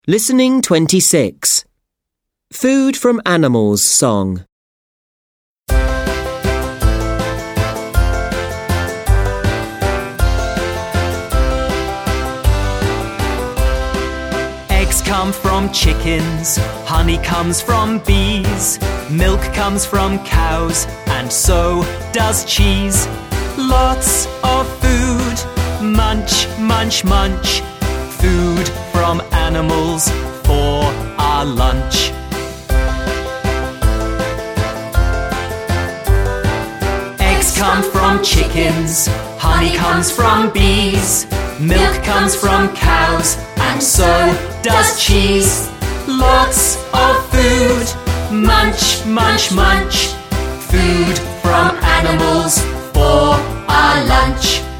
Listening 26. Food from Animals song. Eggs come from chickens, honey comes from bees, milk comes from cows, and so does cheese. Lots of food, munch, munch, munch. Food from animals for our lunch. Eggs come from chickens, honey comes from bees, milk comes from cows, and so does cheese. Lots of food, munch, munch, munch. Food from animals for our lunch.